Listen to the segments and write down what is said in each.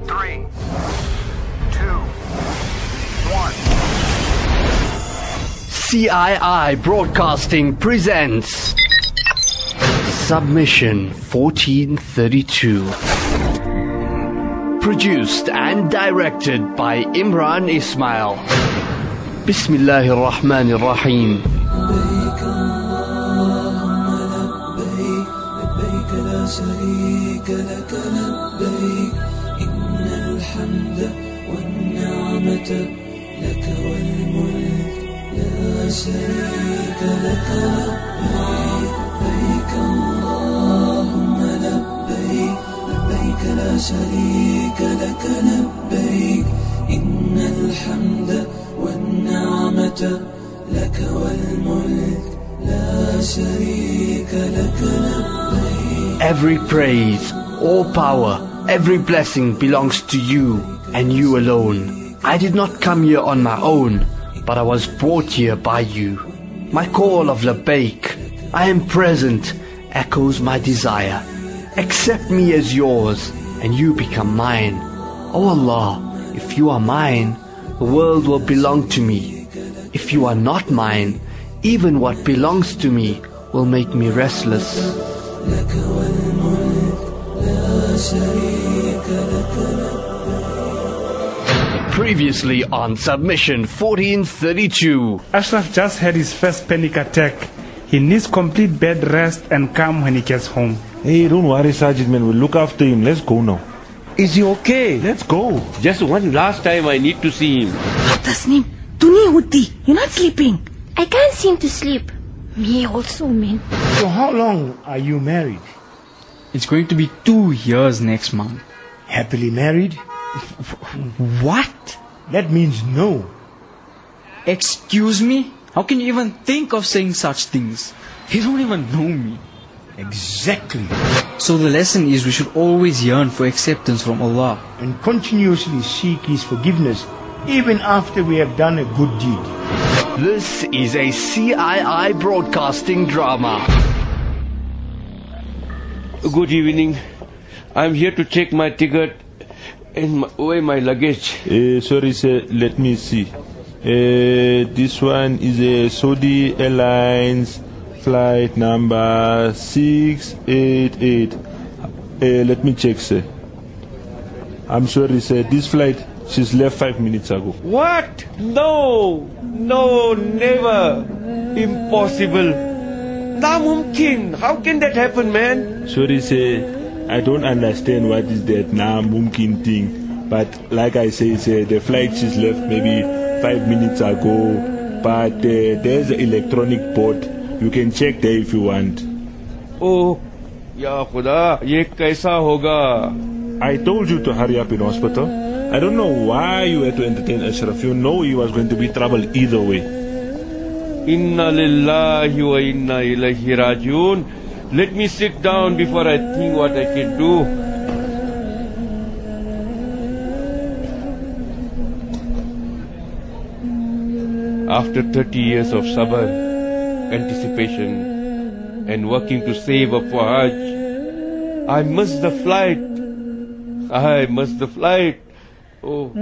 3, 2, 1. CII Broadcasting presents Submission 1432. Produced and directed by Imran Ismail. Bismillahir Rahmanir Rahim. شريك لك لبيك إن الحمد والنعمة لك والملك لا شريك لك لبيك لبيك اللهم لبيك لبيك لا شريك لك لبيك إن الحمد والنعمة لك والملك لا شريك لك لبيك. Every praise, all power, every blessing belongs to you and you alone. I did not come here on my own, but I was brought here by you. My call of Labbaik, I am present, echoes my desire. Accept me as yours and you become mine. O Allah, if you are mine, the world will belong to me. If you are not mine, even what belongs to me will make me restless. Previously on Submission 1432. Ashraf just had his first panic attack. He needs complete bed rest and calm when he gets home. Hey, don't worry, Sergeant man. We'll look after him. Let's go now. Is he okay? Let's go. Just one last time I need to see him. Tasneem, tu nahi hoti. You're not sleeping. I can't seem to sleep. Me also, man. So how long are you married? It's going to be 2 years next month. Happily married? What? That means no. Excuse me? How can you even think of saying such things? You don't even know me. Exactly. So the lesson is we should always yearn for acceptance from Allah. And continuously seek His forgiveness even after we have done a good deed. This is a CII Broadcasting drama. Good evening. I'm here to check my ticket and weigh my luggage. Sorry, sir. Let me see. This one is a Saudi Airlines flight number 688. Let me check, sir. I'm sorry, sir. This flight, she's left 5 minutes ago. What? No, never. Impossible. Namumkin. How can that happen, man? Sorry, sir. I don't understand what is that Namumkin thing. But like I say, sir, the flight she's left maybe 5 minutes ago. But there's an electronic board. You can check there if you want. Oh, Ya Khuda, ye kaisa hoga? I told you to hurry up in hospital. I don't know why you had to entertain Ashraf. You know he was going to be trouble either way. Inna lillahi wa inna ilayhi rajiun. Let me sit down before I think what I can do. After 30 years of sabr, anticipation, and working to save up for Hajj, I missed the flight. Oh.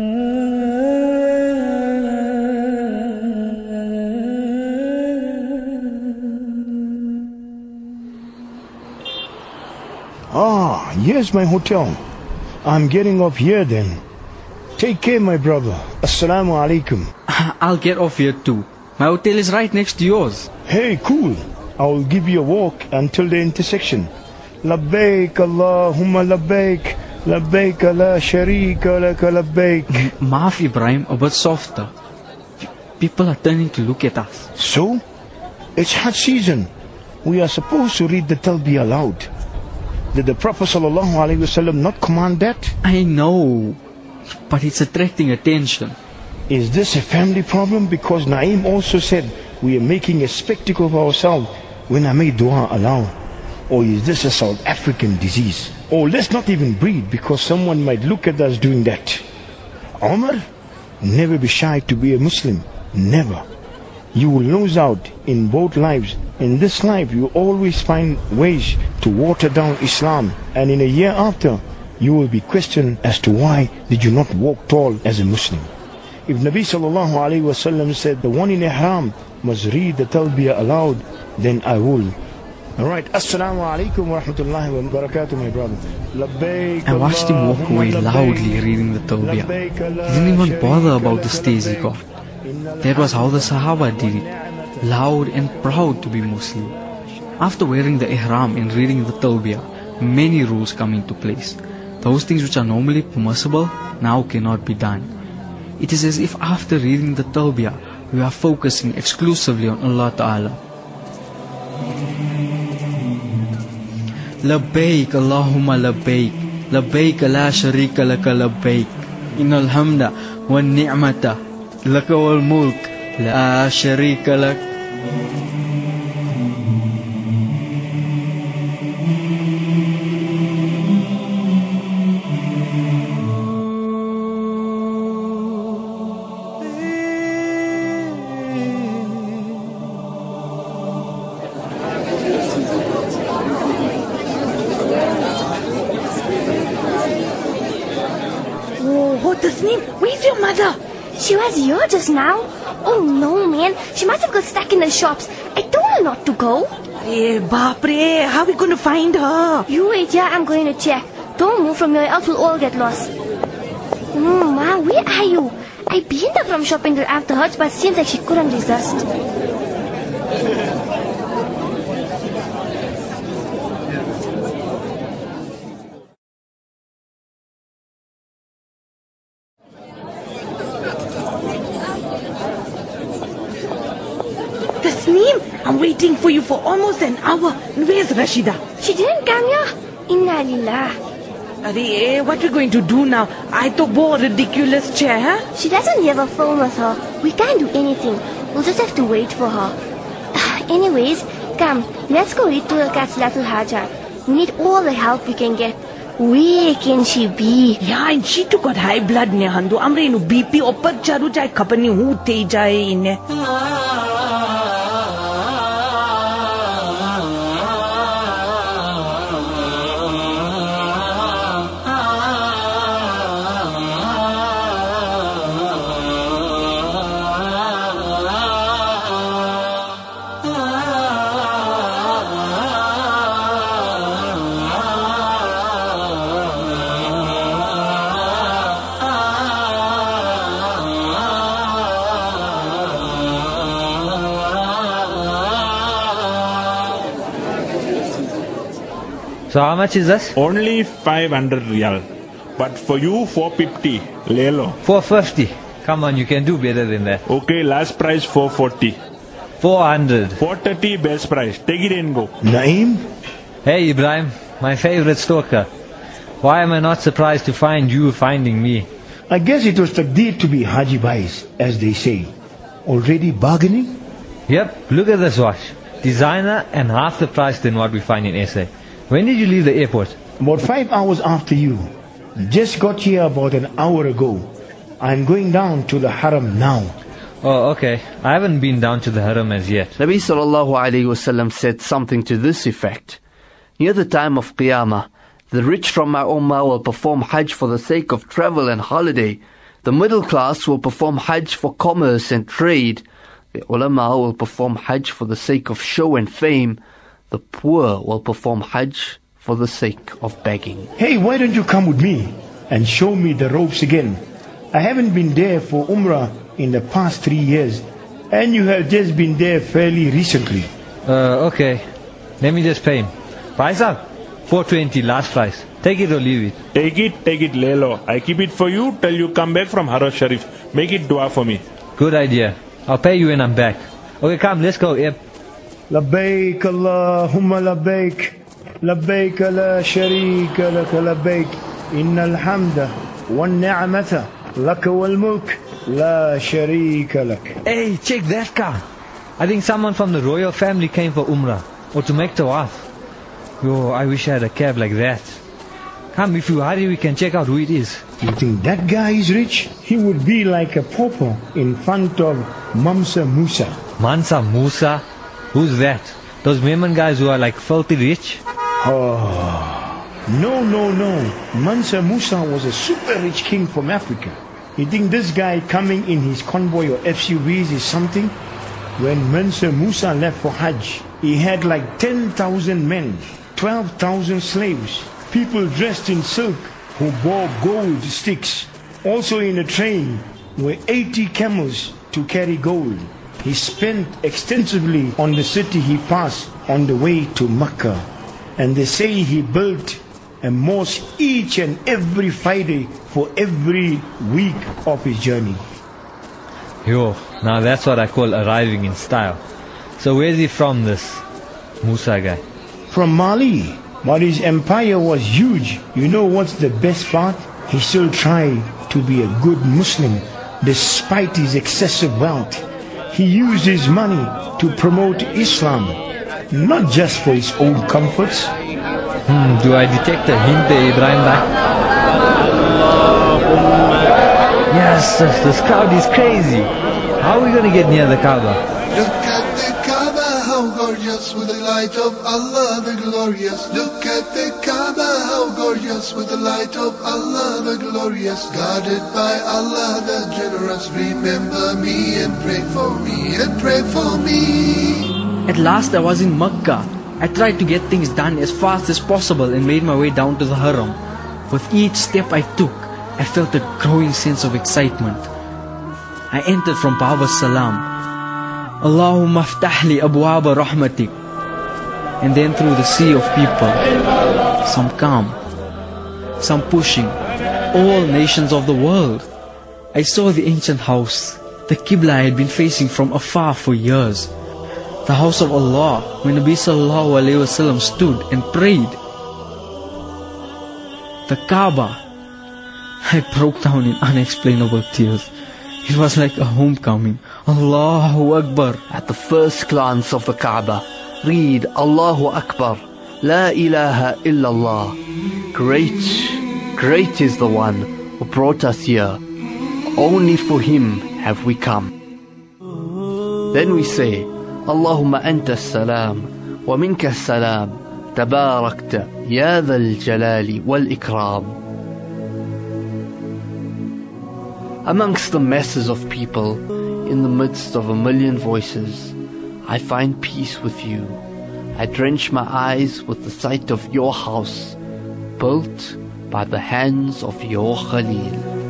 Ah, here's my hotel. I'm getting off here then. Take care, my brother. Assalamu alaikum. I'll get off here too. My hotel is right next to yours. Hey, cool. I will give you a walk until the intersection. Labbaik Allahumma labbaik. Labbaik la sharika laka labbaik. Maaf Ibrahim, a bit softer. People are turning to look at us. So? It's Hajj season. We are supposed to read the talbiyah aloud. Did the Prophet ﷺ not command that? I know, but it's attracting attention. Is this a family problem? Because Naeem also said we are making a spectacle of ourselves when I made dua aloud. Or is this a South African disease? Or let's not even breathe because someone might look at us doing that. Omar, never be shy to be a Muslim. Never. You will lose out in both lives. In this life, you always find ways to water down Islam. And in a year after, you will be questioned as to why did you not walk tall as a Muslim. If Nabi sallallahu alayhi wasallam said the one in ihram must read the talbiyah aloud, then I will. Alright, assalamu alaikum wa rahmatullahi wa barakatuh, my brother. Labbaik I watched him walk away loudly reading the talbiyah. He didn't even bother about the stays he got. That was how the Sahaba did it, loud and proud to be Muslim. After wearing the ihram and reading the talbiyah, many rules come into place. Those things which are normally permissible now cannot be done. It is as if after reading the talbiyah, we are focusing exclusively on Allah Ta'ala. Labbaik Allahumma labbaik, labbaik la sharika laka labbaik, innal hamda wan ni'mata laka wal mulk la sharika lak. Oh, Tasneem, where's your mother? She was here just now. Oh no, man. She must have got stuck in the shops. I told her not to go. Hey, Bapre, how are we going to find her? You wait here, I'm going to check. Don't move from here, else we'll all get lost. Ma, where are you? I banned her from shopping till after Hajj, but seems like she couldn't resist. Tasneem, I'm waiting for you for almost an hour. Where's Rashida? She didn't come here? Inna lillah. Arey, what are we going to do now? I took a ridiculous chair, huh? She doesn't have a phone with her. We can't do anything. We'll just have to wait for her. Anyways, come, let's go read to the Katsalatul Hajat. We need all the help we can get. Where can she be? Yeah, and she took got high blood ne handu. Amre nu BP upar charu jai khapani hu te jai ine. So how much is this? Only 500 riyal. But for you, 450. Lelo. 450. Come on, you can do better than that. Okay, last price 440. 400. 430 best price. Take it and go. Naeem? Hey Ibrahim, my favorite stalker. Why am I not surprised to find you finding me? I guess it was taqdeer to be Haji Bhais, as they say. Already bargaining? Yep, look at this watch. Designer and half the price than what we find in SA. When did you leave the airport? About 5 hours after you. Just got here about an hour ago. I'm going down to the Haram now. Oh, okay. I haven't been down to the Haram as yet. Nabi sallallahu alayhi wasallam said something to this effect. Near the time of Qiyamah, the rich from my ummah will perform Hajj for the sake of travel and holiday. The middle class will perform Hajj for commerce and trade. The ulama will perform Hajj for the sake of show and fame. The poor will perform Hajj for the sake of begging. Hey, why don't you come with me and show me the ropes again? I haven't been there for Umrah in the past 3 years, and you have just been there fairly recently. Okay. Let me just pay him. Price up. 420 last price. Take it or leave it. Take it, Lelo. I keep it for you till you come back from Haram Sharif. Make it dua for me. Good idea. I'll pay you when I'm back. Okay, come, let's go. Yep. Labbaik Allahumma labbaik. Labbaik la sharika laka labbaik. Innal hamda wan ni'mata laka wal mulk la sharika lak. Hey, check that car. I think someone from the royal family came for Umrah or to make tawaf. Yo, I wish I had a cab like that. Come, if you hurry, we can check out who it is. You think that guy is rich? He would be like a pauper in front of Mansa Musa. Mansa Musa? Who's that? Those Memon guys who are like filthy rich? Oh, No. Mansa Musa was a super rich king from Africa. You think this guy coming in his convoy or FCVs is something? When Mansa Musa left for Hajj, he had like 10,000 men, 12,000 slaves, people dressed in silk who bore gold sticks. Also in a train were 80 camels to carry gold. He spent extensively on the city he passed on the way to Mecca. And they say he built a mosque each and every Friday for every week of his journey. Yo, now that's what I call arriving in style. So where's he from, this Musa guy? From Mali. But his empire was huge. You know what's the best part? He still tried to be a good Muslim despite his excessive wealth. He used his money to promote Islam, not just for his own comforts. Do I detect a hint there, Ibrahim Bhai? Yes, this crowd is crazy. How are we going to get near the Kaaba? Look at the Kaaba, how gorgeous with the light of Allah the glorious. Look at the Kaaba, how gorgeous with the light of Allah the glorious. Guarded by Allah the generous. Remember me and pray for me and pray for me. At last I was in Mecca. I tried to get things done as fast as possible and made my way down to the Haram. With each step I took, I felt a growing sense of excitement. I entered from Bab as-Salam. Allahumma aftahli abwaba rahmatik. And then through the sea of people, some calm, some pushing, all nations of the world. I saw the ancient house, the Qibla I had been facing from afar for years. The house of Allah, when Nabi Sallallahu Alaihi Wasallam stood and prayed. The Kaaba. I broke down in unexplainable tears. It was like a homecoming. Allahu Akbar. At the first glance of the Kaaba, read Allahu Akbar, La ilaha illallah. Great is the one who brought us here. Only for him have we come. Then we say, Allahumma anta as-salam, wa minka as-salam, tabarakta, ya dhal jalali wal ikram. Amongst the masses of people, in the midst of a million voices, I find peace with you. I drench my eyes with the sight of your house, built by the hands of your Khalil.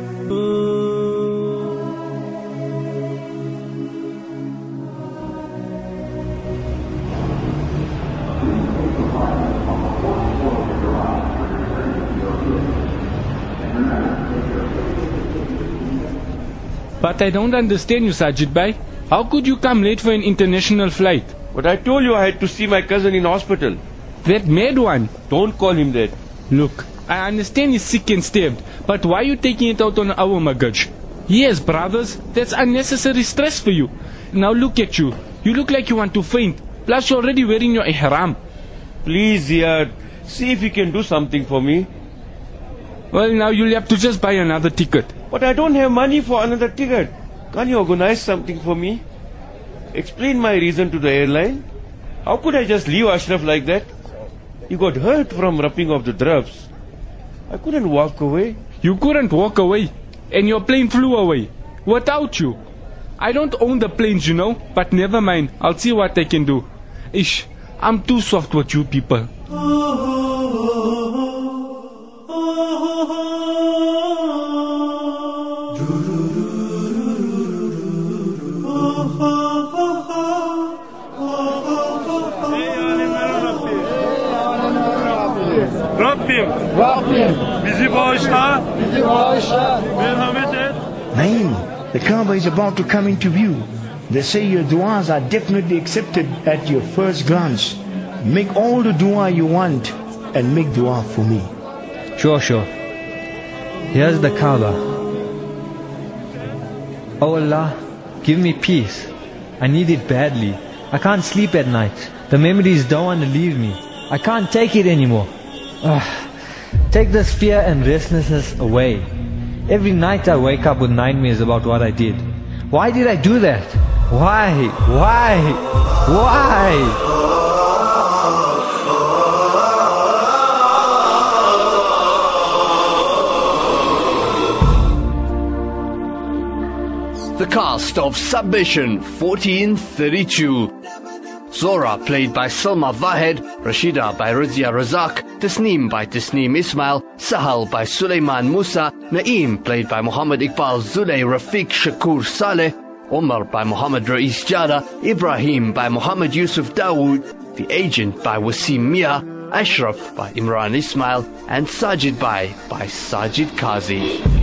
But I don't understand you, Sajid Bhai. How could you come late for an international flight? But I told you I had to see my cousin in hospital. That mad one. Don't call him that. Look, I understand he's sick and stabbed, but why are you taking it out on our Magaj? He has brothers. That's unnecessary stress for you. Now look at you. You look like you want to faint. Plus you're already wearing your ihram. Please, Ziyad, see if you can do something for me. Well, now you'll have to just buy another ticket. But I don't have money for another ticket. Can't you organize something for me? Explain my reason to the airline. How could I just leave Ashraf like that? He got hurt from rubbing off the drugs. I couldn't walk away. You couldn't walk away, and your plane flew away. Without you. I don't own the planes, you know, but never mind. I'll see what I can do. Ish, I'm too soft with you people. Naeem, the Kaaba is about to come into view. They say your du'as are definitely accepted at your first glance. Make all the du'a you want and make du'a for me. Sure. Here's the Kaaba. Oh Allah, give me peace. I need it badly. I can't sleep at night. The memories don't want to leave me. I can't take it anymore. Take this fear and restlessness away. Every night I wake up with nightmares about what I did. Why did I do that? Why? the cast of Submission 1432. Zora played by Salma Vahed, Rashida by Razia Razak, Tasneem by Tasneem Ismail, Sahal by Sulaiman Musa, Naeem played by Muhammad Iqbal Zulay Rafiq Shakur Saleh, Omar by Muhammad Rais Jada, Ibrahim by Muhammad Yusuf Dawood, The Agent by Wasim Mia, Ashraf by Imran Ismail, and Sajid by Sajid Kazi.